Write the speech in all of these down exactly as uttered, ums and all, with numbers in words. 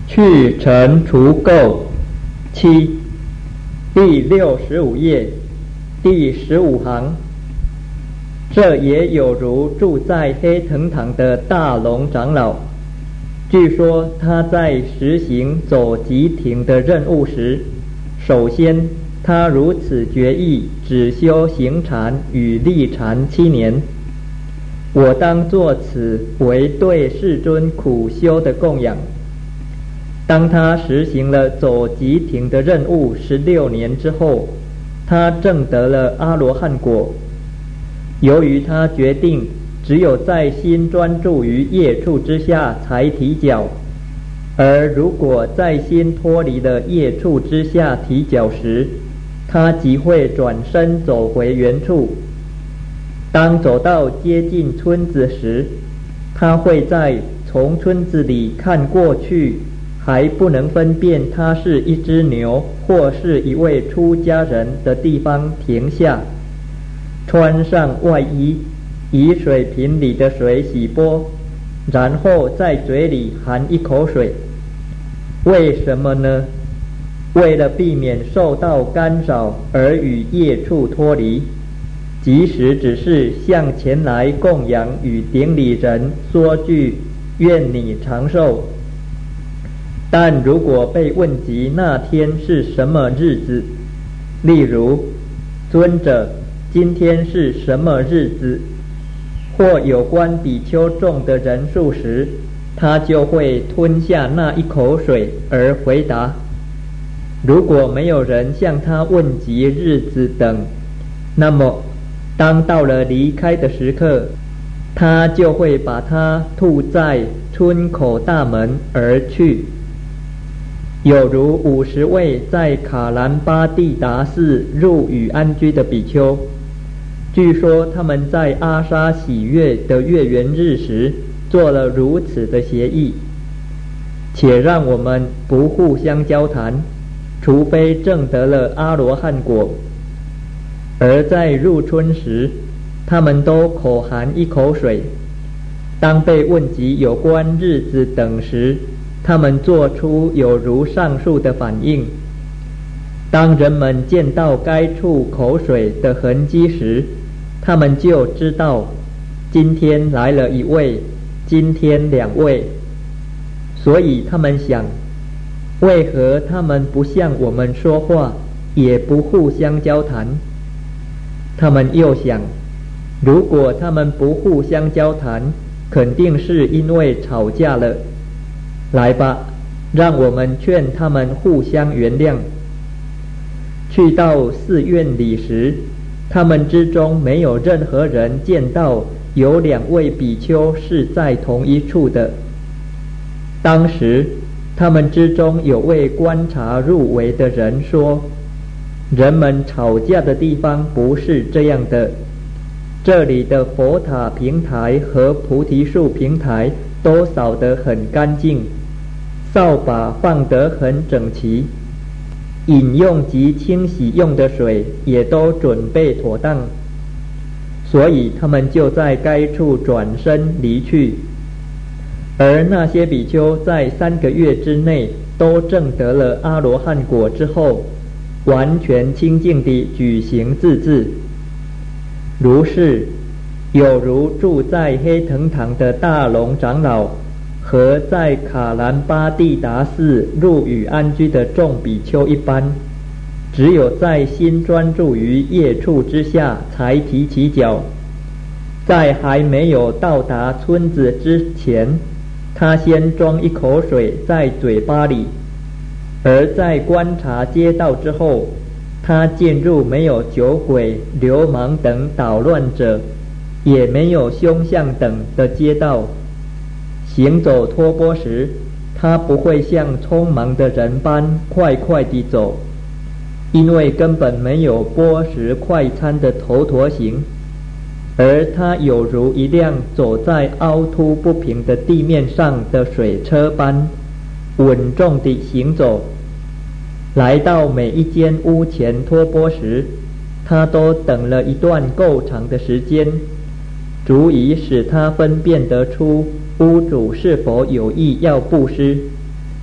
去尘除垢七，第六十五页，第十五行。这也有如住在黑藤堂的大龙长老，据说他在实行走集停的任务时，首先他如此决意只修行禅与立禅七年。我当作此为对世尊苦修的供养。当他实行了走集停的任务十六年之后，他证得了阿罗汉果。由于他决定只有在心专注于业处之下才提脚，而如果在心脱离了业处之下提脚时，他即会转身走回原处。当走到接近村子时，他会在从村子里看过去还不能分辨它是一只牛或是一位出家人的地方停下，穿上外衣，以水瓶里的水洗钵，然后在嘴里含一口水。为什么呢？为了避免受到干扰而与业处脱离，即使只是向前来供养与顶礼人说句愿你长寿，但如果被问及那天是什么日子，例如尊者今天是什么日子，或有关比丘众的人数时，他就会吞下那一口水而回答。如果没有人向他问及日子等，那么当到了离开的时刻，他就会把它吐在村口大门而去。有如五十位在卡兰巴蒂达寺入语安居的比丘，据说他们在阿沙喜月的月圆日时做了如此的协议，且让我们不互相交谈，除非证得了阿罗汉果。而在入春时，他们都口含一口水。当被问及有关日子等时，他们做出有如上述的反应。当人们见到该处口水的痕迹时，他们就知道今天来了一位，今天两位。所以他们想，为何他们不向我们说话，也不互相交谈？他们又想，如果他们不互相交谈，肯定是因为吵架了。来吧，让我们劝他们互相原谅。去到寺院里时，他们之中没有任何人见到有两位比丘是在同一处的。当时他们之中有位观察入围的人说，人们吵架的地方不是这样的，这里的佛塔平台和菩提树平台都扫得很干净，扫把放得很整齐，饮用及清洗用的水也都准备妥当，所以他们就在该处转身离去。而那些比丘在三个月之内都证得了阿罗汉果之后，完全清净地举行自治。如是，有如住在黑藤堂的大龙长老和在卡兰巴蒂达寺入语安居的众比丘一般，只有在心专注于业处之下才提起脚。在还没有到达村子之前，他先装一口水在嘴巴里，而在观察街道之后，他进入没有酒鬼、流氓等捣乱者，也没有凶相等的街道。行走托钵时，他不会像匆忙的人般快快地走，因为根本没有钵食快餐的头陀行，而他有如一辆走在凹凸不平的地面上的水车般稳重地行走。来到每一间屋前托钵时，他都等了一段够长的时间，足以使他分辨得出屋主是否有意要布施。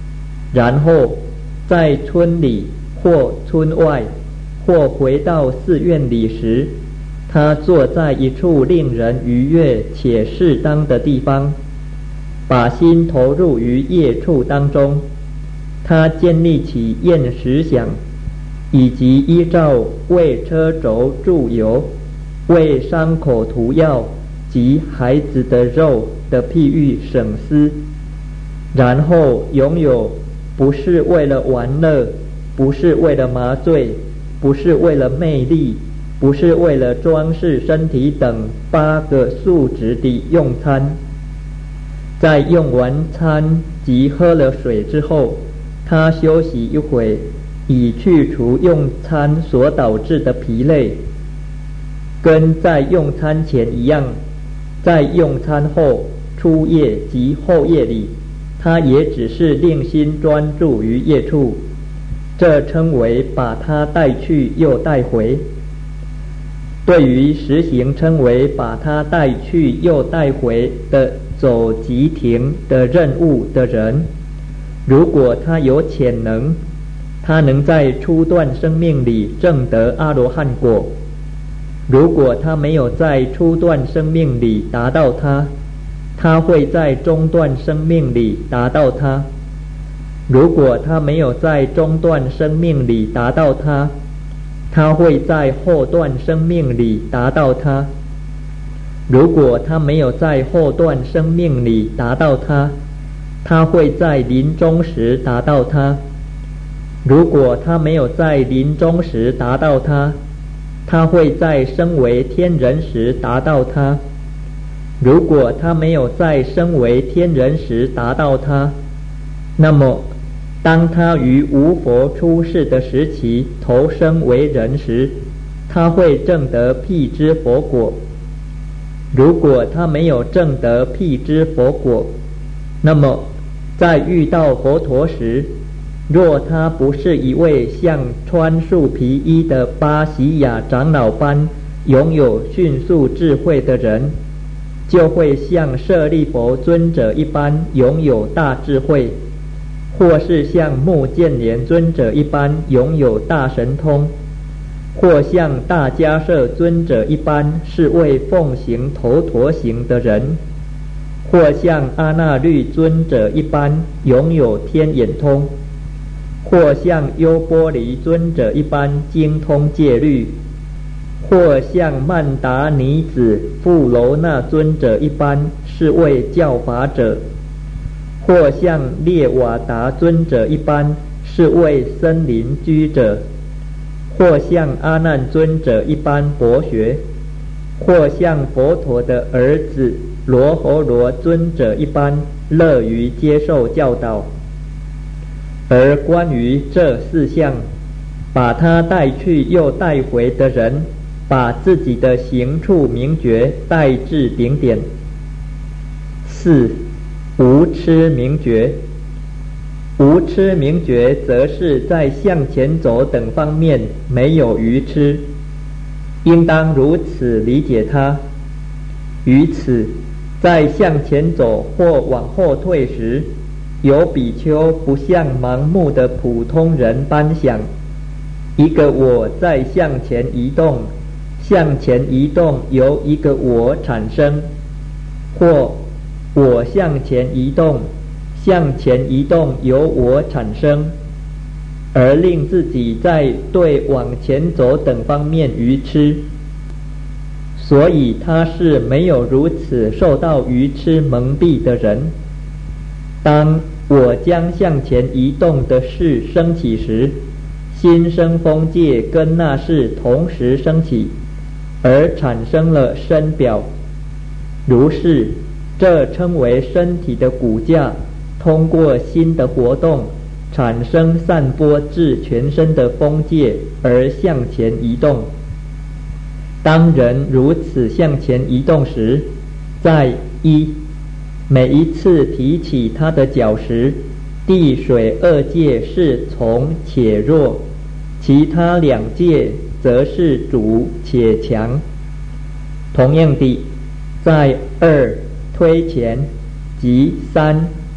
然后在村里或村外或回到寺院里时，他坐在一处令人愉悦且适当的地方，把心投入于业处当中。他建立起厌食想，以及依照为车轴注油、为伤口涂药及孩子的肉的譬喻省思，然后拥有不是为了玩乐，不是为了麻醉，不是为了魅力，不是为了装饰身体等八个素质的用餐。在用完餐及喝了水之后，他休息一会，以去除用餐所导致的疲累。跟在用餐前一样，在用餐后、初夜及后夜里，他也只是令心专注于业处，这称为把它带去又带回。对于实行称为把它带去又带回的走急停的任务的人，如果他有潜能，他能在初段生命里证得阿罗汉果。如果他没有在初段生命里达到它，他会在中段生命里达到它。如果他没有在中段生命里达到它，他会在后段生命里达到它。如果他没有在后段生命里达到它，他会在临终时达到它。如果他没有在临终时达到它，他会在升为天人时达到它。如果他没有在升为天人时达到它，那么当他于无佛出世的时期投生为人时，他会证得辟支佛果。如果他没有证得辟支佛果，那么在遇到佛陀时，若他不是一位像穿树皮衣的巴西亚长老般拥有迅速智慧的人，就会像舍利弗尊者一般拥有大智慧，或是像目犍连尊者一般拥有大神通，或像大迦叶尊者一般是位奉行头陀行的人，或像阿那律尊者一般拥有天眼通，或像优波离尊者一般精通戒律，或像曼达尼子富楼那尊者一般是位教法者，或像列瓦达尊者一般是位森林居者，或像阿难尊者一般博学，或像佛陀的儿子罗侯罗尊者一般乐于接受教导。而关于这四项，把他带去又带回的人，把自己的行处明觉带至顶点。四、无痴明觉。无痴明觉则是在向前走等方面没有愚痴，应当如此理解它。于此，在向前走或往后退时，有比丘不像盲目的普通人般想，一个我在向前移动，向前移动由一个我产生，或我向前移动，向前移动由我产生，而令自己在对往前走等方面愚痴。所以他是没有如此受到愚痴蒙蔽的人。当我将向前移动的事升起时，心生风界跟那事同时升起，而产生了身表。如是，这称为身体的骨架通过心的活动产生散播至全身的风界而向前移动。当人如此向前移动时，在一每一次提起他的脚时，地水二界是从且弱，其他两界则是主且强。同样地，在二推前及三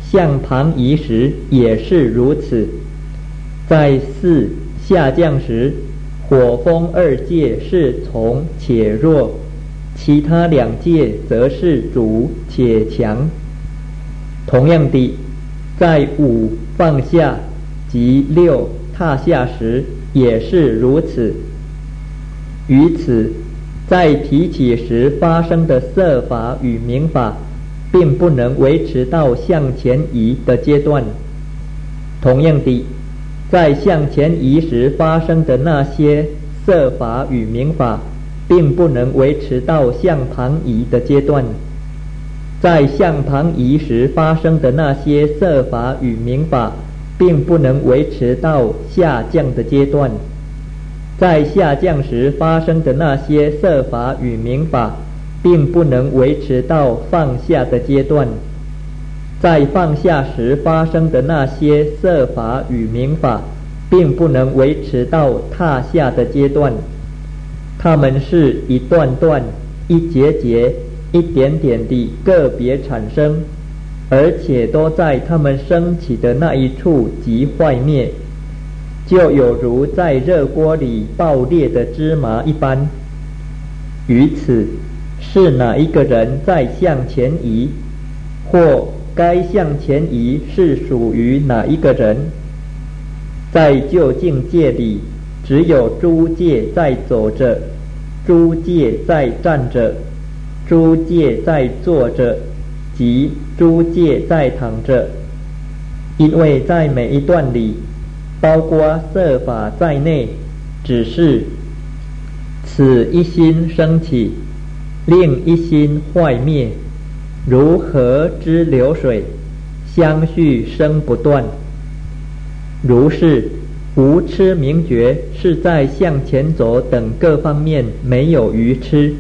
向旁移时也是如此。在四下降时，火风二界是从且弱，其他两界则是主且强。同样的，在五放下及六踏下时也是如此。于此，在提起时发生的色法与名法，并不能维持到向前移的阶段。同样的，在向前移时发生的那些色法与名法，并不能维持到向旁移的阶段。在向旁移时发生的那些色法与名法，并不能维持到下降的阶段。在下降时发生的那些色法与名法，并不能维持到放下的阶段。在放下时发生的那些色法与名法，并不能维持到踏下的阶段。它们是一段段、一节节、一点点地个别产生，而且都在它们升起的那一处即坏灭，就有如在热锅里爆裂的芝麻一般。于此，是哪一个人在向前移，或该向前移是属于哪一个人？在究竟界里，只有诸界在走着，诸界在站着，诸界在坐着，及诸界在躺着。因为在每一段里，包括色法在内，只是此一心升起，另一心坏灭，如河之流水，相续生不断。如是，无痴名觉是在向前走等各方面没有愚痴。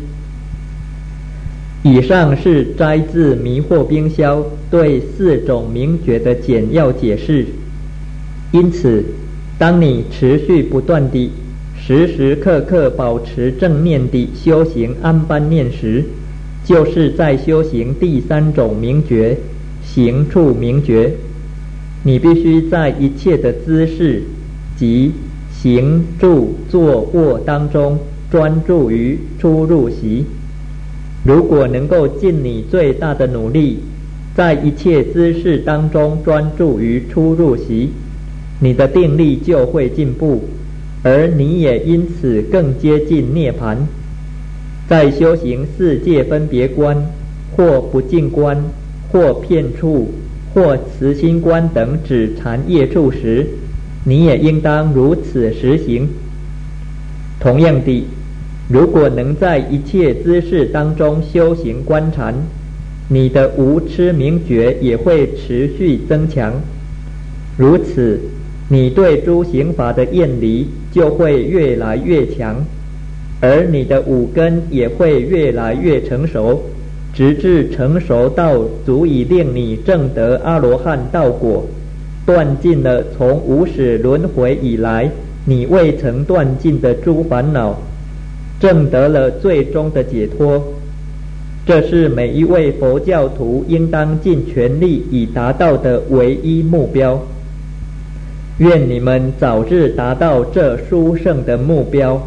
以上是摘自迷惑冰消对四种名觉的简要解释。因此，当你持续不断地时时刻刻保持正念地修行安般念时，就是在修行第三种名觉，行处名觉。你必须在一切的姿势即行住坐卧当中专注于出入息。如果能够尽你最大的努力，在一切姿势当中专注于出入息，你的定力就会进步，而你也因此更接近涅槃。在修行四界分别观，或不净观，或片处，或慈心观等指禅业处时，你也应当如此实行。同样的，如果能在一切姿势当中修行观禅，你的无痴名觉也会持续增强。如此，你对诸行法的厌离就会越来越强，而你的五根也会越来越成熟，直至成熟到足以令你证得阿罗汉道果，断尽了从无始轮回以来你未曾断尽的诸烦恼，证得了最终的解脱。这是每一位佛教徒应当尽全力以达到的唯一目标。愿你们早日达到这殊胜的目标。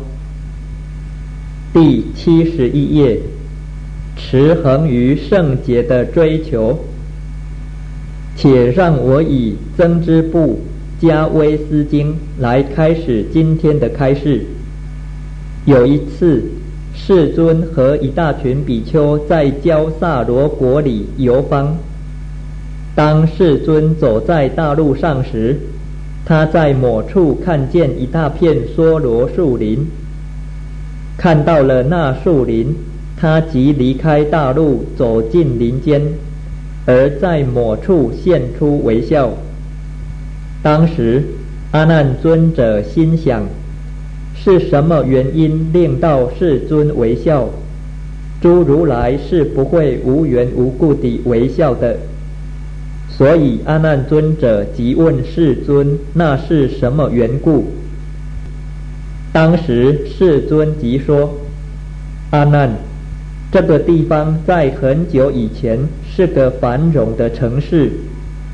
第七十一页，持恒于圣洁的追求。且让我以增支部加威斯经来开始今天的开示。有一次，世尊和一大群比丘在焦萨罗国里游方。当世尊走在大路上时，他在某处看见一大片梭罗树林。看到了那树林，他即离开大路走进林间，而在某处现出微笑。当时阿难尊者心想，是什么原因令到世尊微笑？诸如来是不会无缘无故地微笑的。所以阿难尊者即问世尊，那是什么缘故？当时世尊即说，阿难，这个地方在很久以前是个繁荣的城市，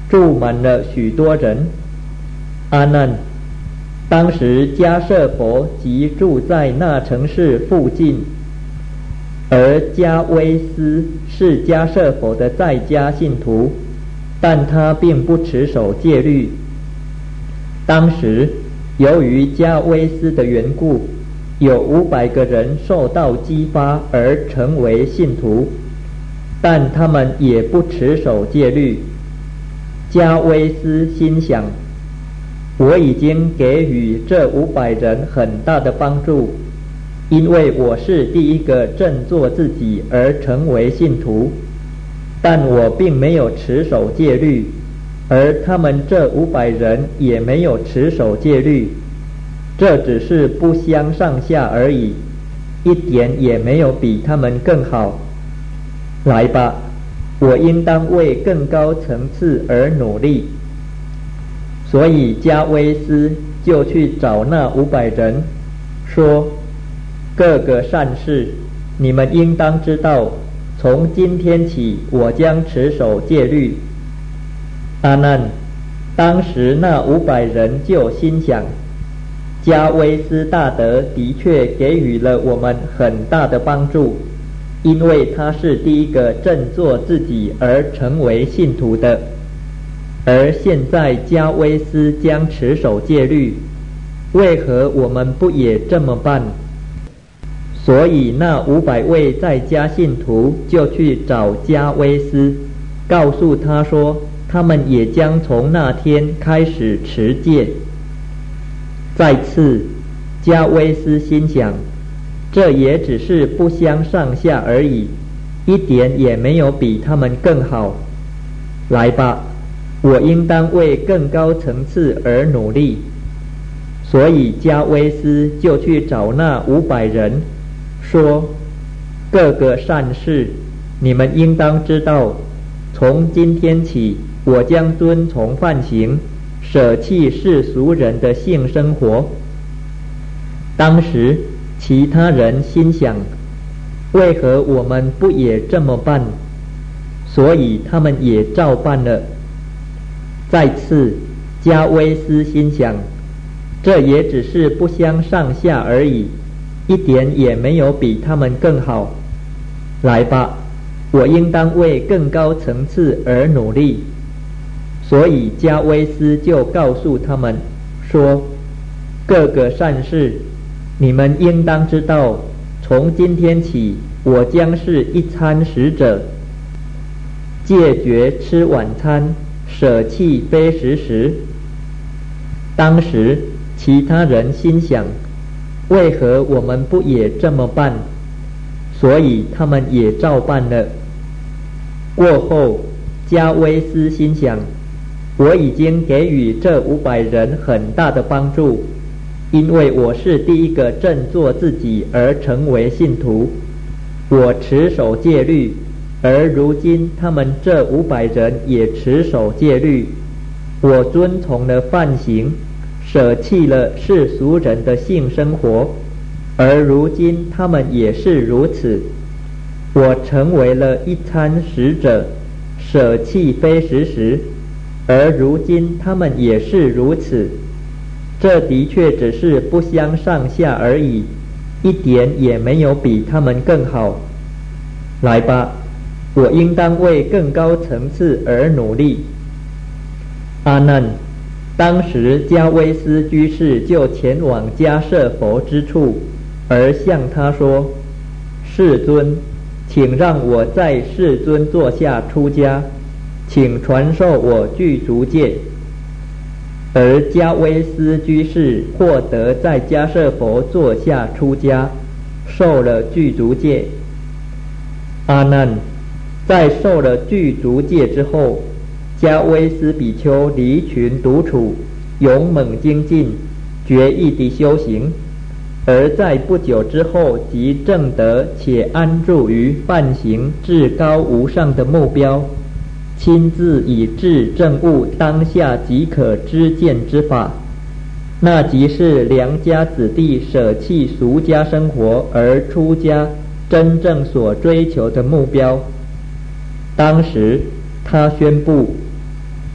住满了许多人。阿难，当时迦舍佛即住在那城市附近，而迦威斯是迦舍佛的在家信徒，但他并不持守戒律。当时由于迦威斯的缘故，有五百个人受到激发而成为信徒，但他们也不持守戒律。迦威斯心想，我已经给予这五百人很大的帮助，因为我是第一个振作自己而成为信徒，但我并没有持守戒律，而他们这五百人也没有持守戒律，这只是不相上下而已，一点也没有比他们更好。来吧，我应当为更高层次而努力。所以迦威斯就去找那五百人，说：各个善士，你们应当知道，从今天起我将持守戒律。阿难，当时那五百人就心想，迦威斯大德的确给予了我们很大的帮助，因为他是第一个振作自己而成为信徒的。而现在迦威斯将持守戒律，为何我们不也这么办？所以那五百位在家信徒就去找迦威斯，告诉他说，他们也将从那天开始持戒。再次，迦威斯心想，这也只是不相上下而已，一点也没有比他们更好。来吧，我应当为更高层次而努力。所以迦威斯就去找那五百人，说：各个善士，你们应当知道，从今天起我将遵从梵行，舍弃世俗人的性生活。当时其他人心想，为何我们不也这么办？所以他们也照办了。再次，迦威斯心想，这也只是不相上下而已，一点也没有比他们更好。来吧，我应当为更高层次而努力。所以迦威斯就告诉他们说：各个善士，你们应当知道，从今天起我将是一餐食者，戒绝吃晚餐，舍弃非食时。当时其他人心想，为何我们不也这么办？所以他们也照办了。过后迦威斯心想，我已经给予这五百人很大的帮助，因为我是第一个振作自己而成为信徒，我持守戒律，而如今他们这五百人也持守戒律，我遵从了梵行，舍弃了世俗人的性生活，而如今他们也是如此。我成为了一餐食者，舍弃非食时，而如今他们也是如此。这的确只是不相上下而已，一点也没有比他们更好。来吧，我应当为更高层次而努力。阿难，当时迦威斯居士就前往迦舍佛之处，而向他说：世尊，请让我在世尊座下出家，请传授我具足戒。而迦威斯居士获得在迦舍佛座下出家，受了具足戒。阿难，在受了具足戒之后，迦威斯比丘离群独处，勇猛精进，决意地修行，而在不久之后即证得且安住于梵行至高无上的目标，亲自以智证悟当下即可知见之法，那即是良家子弟舍弃俗家生活而出家真正所追求的目标。当时他宣布：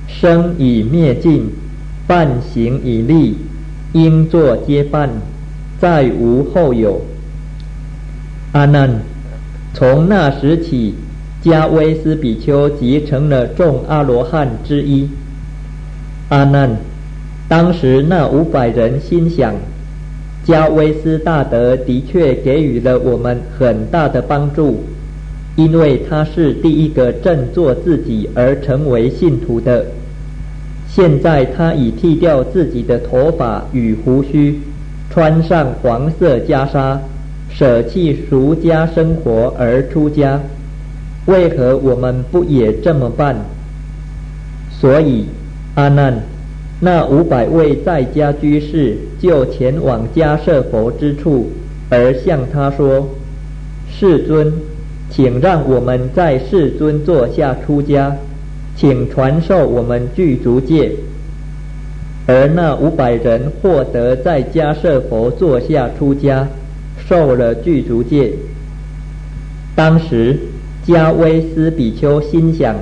生已灭尽，犯行已立，应作皆办，再无后有。阿难，从那时起，迦威斯比丘即成了众阿罗汉之一。阿难，当时那五百人心想，迦威斯大德的确给予了我们很大的帮助，因为他是第一个振作自己而成为信徒的。现在他已剃掉自己的头发与胡须，穿上黄色袈裟，舍弃俗家生活而出家，为何我们不也这么办？所以阿难，那五百位在家居士就前往迦舍佛之处，而向他说：世尊，请让我们在世尊座下出家，请传授我们具足戒。而那五百人获得在迦舍佛座下出家，受了具足戒。当时迦威斯比丘心想，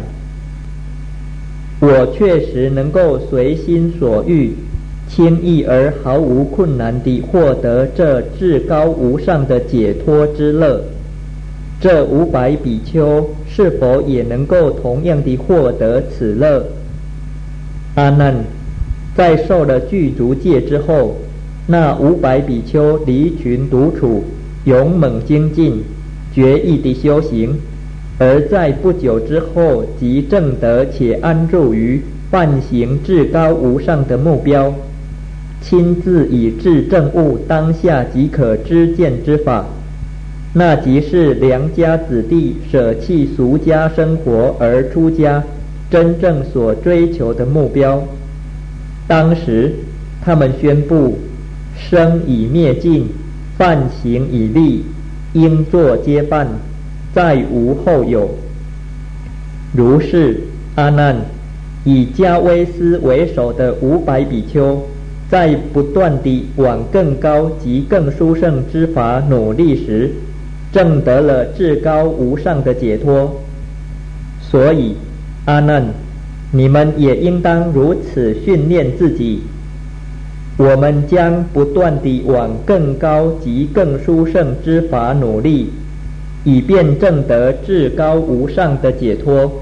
我确实能够随心所欲，轻易而毫无困难地获得这至高无上的解脱之乐，这五百比丘是否也能够同样地获得此乐？阿难，在受了具足戒之后，那五百比丘离群独处，勇猛精进，决意地修行，而在不久之后即证得且安住于梵行至高无上的目标，亲自以至证悟当下即可知见之法，那即是良家子弟舍弃俗家生活而出家真正所追求的目标。当时他们宣布：生已灭尽，犯行已立，应作皆办，再无后有。如是，阿难，以迦威斯为首的五百比丘，在不断地往更高及更殊胜之法努力时，证得了至高无上的解脱。所以，阿难，你们也应当如此训练自己。我们将不断地往更高及更殊胜之法努力，以便证得至高无上的解脱。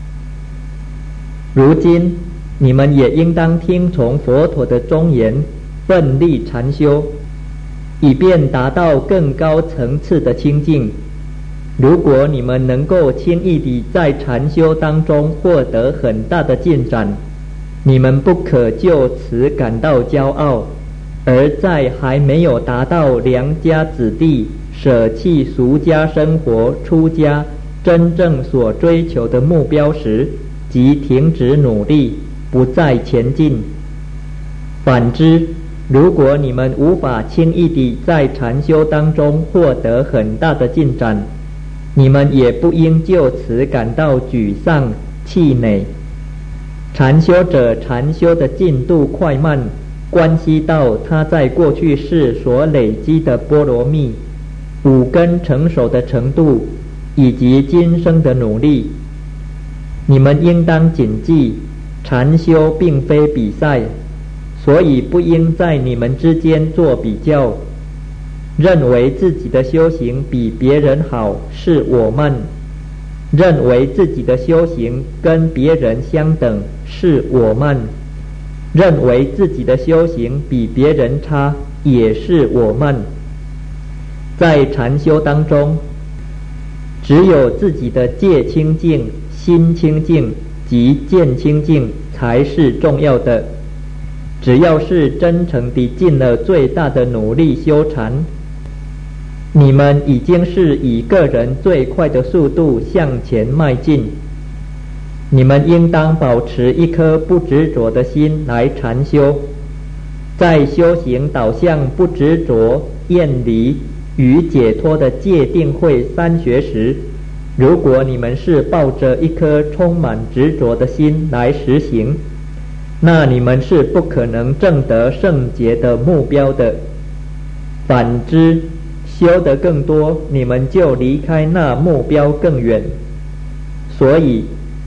如今你们也应当听从佛陀的忠言，奋力禅修，以便达到更高层次的清净。如果你们能够轻易地在禅修当中获得很大的进展，你们不可就此感到骄傲，而在还没有达到良家子弟舍弃俗家生活出家真正所追求的目标时，即停止努力，不再前进。反之，如果你们无法轻易地在禅修当中获得很大的进展，你们也不应就此感到沮丧气馁。禅修者禅修的进度快慢，关系到他在过去世所累积的波罗蜜、五根成熟的程度，以及今生的努力。你们应当谨记，禅修并非比赛，所以不应在你们之间做比较。认为自己的修行比别人好是我慢，认为自己的修行跟别人相等是我慢，认为自己的修行比别人差也是我慢。在禅修当中，只有自己的戒清净、心清净及见清净才是重要的。只要是真诚地尽了最大的努力修禅，你们已经是以个人最快的速度向前迈进。你们应当保持一颗不执着的心来禅修。在修行导向不执着、厌离与解脱的戒定慧三学时，如果你们是抱着一颗充满执着的心来实行，那你们是不可能证得圣洁的目标的。反之，修得更多，你们就离开那目标更远。所以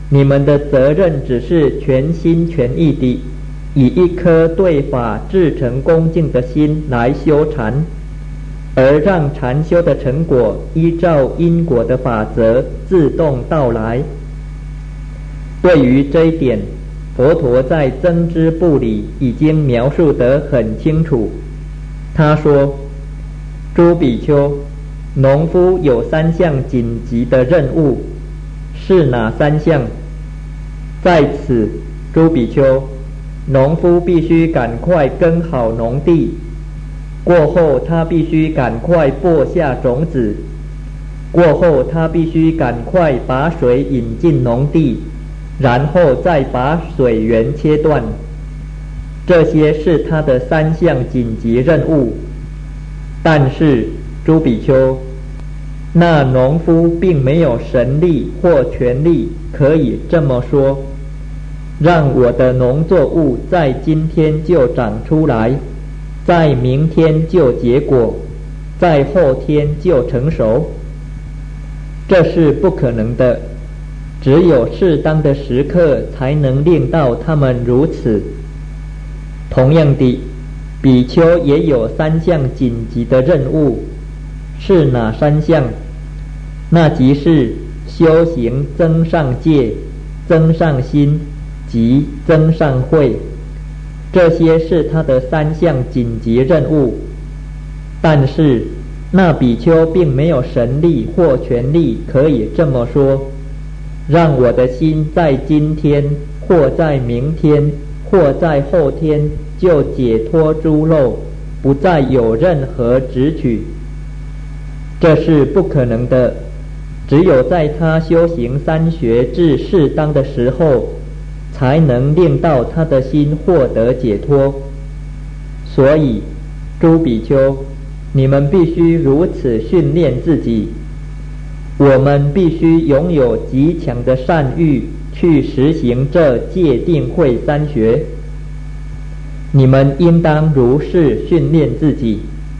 你们的责任只是全心全意地以一颗对法至诚恭敬的心来修禅，而让禅修的成果依照因果的法则自动到来。对于这一点，佛陀在增支部里已经描述得很清楚。他说：诸比丘，农夫有三项紧急的任务，是哪三项？在此，诸比丘，农夫必须赶快耕好农地，过后他必须赶快播下种子，过后他必须赶快把水引进农地，然后再把水源切断。这些是他的三项紧急任务。但是诸比丘，那农夫并没有神力或权力可以这么说，让我的农作物在今天就长出来，在明天就结果，在后天就成熟。这是不可能的，只有适当的时刻才能令到他们如此。同样的，比丘也有三项紧急的任务，是哪三项？那即是修行增上戒、增上心及增上慧，这些是他的三项紧急任务。但是那比丘并没有神力或权力可以这么说，让我的心在今天或在明天或在后天就解脱诸漏，不再有任何执取。这是不可能的，只有在他修行三学至适当的时候，才能令到他的心获得解脱。所以诸比丘，你们必须如此训练自己。我们必须拥有极强的善欲去实行这戒定慧三学。你们应当如是训练自己。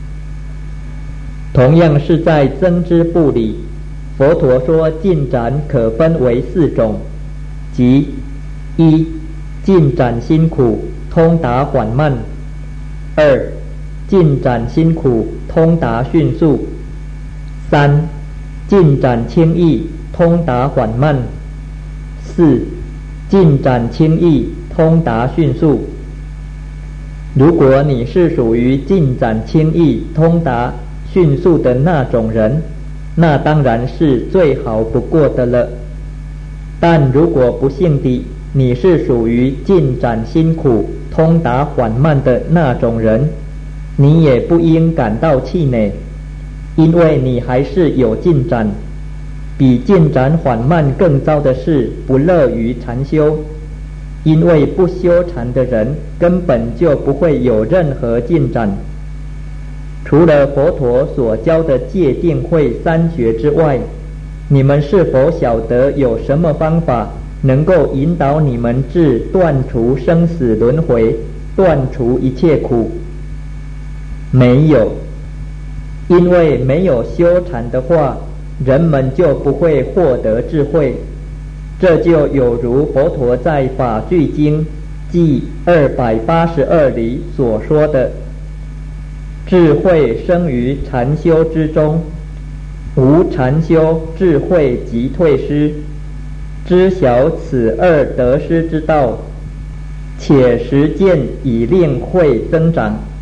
同样是在增支部里，佛陀说进展可分为四种，即一、进展辛苦，通达缓慢；二、进展辛苦，通达迅速；三、进展轻易，通达缓慢；四、进展轻易，通达迅速。如果你是属于进展轻易、通达迅速的那种人，那当然是最好不过的了。但如果不幸地你是属于进展辛苦、通达缓慢的那种人，你也不应感到气馁，因为你还是有进展。比进展缓慢更糟的是不乐于禅修，因为不修禅的人根本就不会有任何进展。除了佛陀所教的戒定慧三学之外，你们是否晓得有什么方法能够引导你们至断除生死轮回，断除一切苦？没有，因为没有修禅的话，人们就不会获得智慧。这就有如佛陀在法句经第二百八十二里所说的：智慧生于禅修之中，无禅修，智慧即退失。知晓此二得失之道，且实践以令慧增长。